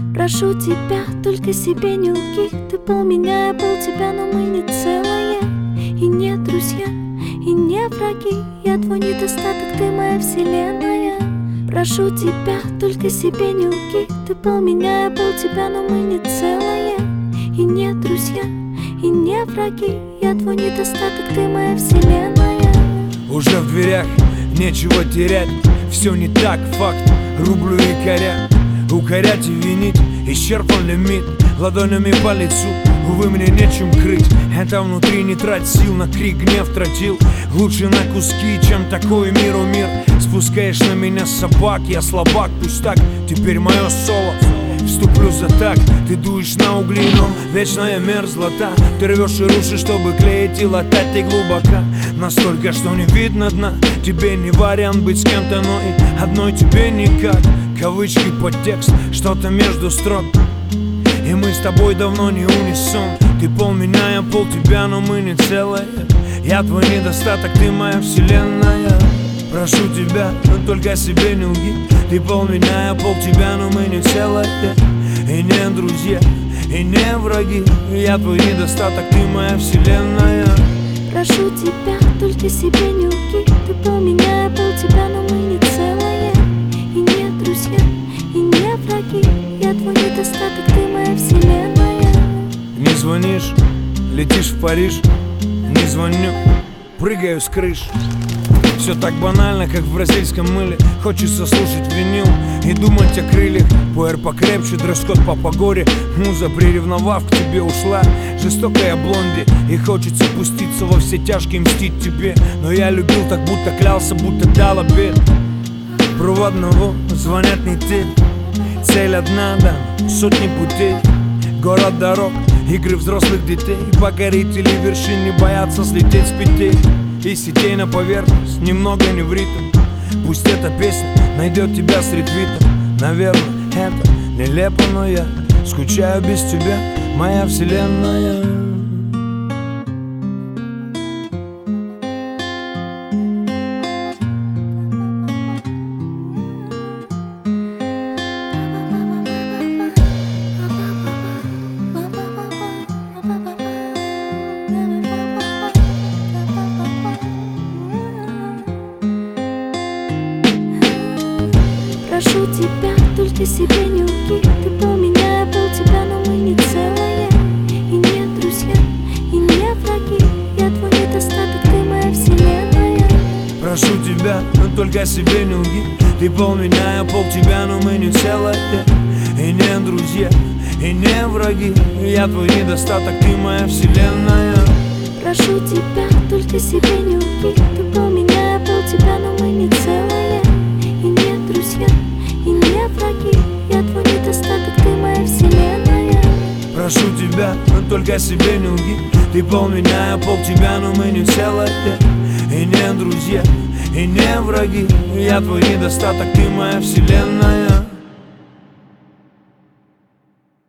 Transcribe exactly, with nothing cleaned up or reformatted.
Прошу тебя, только себе не лги. Ты пол меня, я пол тебя, но мы не целое. И не друзья, и не враги. Я твой недостаток, ты моя вселенная. Прошу тебя, только себе не лги. Ты пол меня, я пол тебя, но мы не целое. И не друзья, и не враги. Я твой недостаток, ты моя вселенная. Уже в дверях, нечего терять. Все не так, факт, рублю и коря. Укорять и винить, исчерпан лимит. Ладонями по лицу, увы, мне нечем крыть. Это внутри не трать сил, на крик гнев тратил. Лучше на куски, чем такой миру мир. Спускаешь на меня собак, я слабак, пусть так. Теперь мое соло, вступлю за так. Ты дуешь на угли, но вечная мерзлота. Ты рвешь и рушишь, чтобы клеить и латать. Ты глубоко, настолько, что не видно дна. Тебе не вариант быть с кем-то, но и одной тебе никак. Кавычки, подтекст, что-то между строк. И мы с тобой давно не унисон. Ты пол меня, я пол тебя, но мы не целое. Я твой недостаток, ты моя вселенная. Прошу тебя, но только себе не лги. Ты пол меня, я пол тебя, но мы не целое. И не друзья, и не враги. Я твой недостаток, ты моя вселенная. Прошу тебя, только себе не лги. Ты пол меня, я пол тебя, но мы не целое. И не друзья, и не враги. Я твой недостаток, ты моя вселенная. Не звонишь, летишь в Париж. Не звоню, прыгаю с крыш. Все так банально, как в бразильском мыле. Хочется слушать винил и думать о крыльях. Пуэр покрепче, дресс-код по погоде. Муза, приревновав, к тебе ушла. Жестокая блонди, и хочется пуститься во все тяжкие, мстить тебе. Но я любил так, будто клялся, будто дал обет. Проводного звонят не те. Цель одна, да, сотни путей. Город дорог, игры взрослых детей. Покорители вершин не боятся слететь с петель. И сетей на поверхность, немного не в ритм. Пусть эта песня найдет тебя среди твитов. Наверное, это нелепо, но я скучаю без тебя, моя вселенная. Прошу тебя, только себе не лги. Ты пол меня, я пол тебя, но мы не целое. И не друзья, и не враги. Я твой недостаток, ты моя вселенная. Прошу тебя, но только себе не лги. Ты пол меня, я пол тебя, но мы не целое. И не друзья, и не враги. Я твой недостаток, ты моя вселенная. Прошу тебя, только себе не лги. Ты пол меня, я пол тебя, но мы не целое. И не друзья, и не враги. Я твой недостаток, ты моя вселенная. Прошу тебя, но только себе не лги. Ты пол меня, я пол тебя, но мы не целое. И не друзья, и не враги. Я твой недостаток, ты моя вселенная.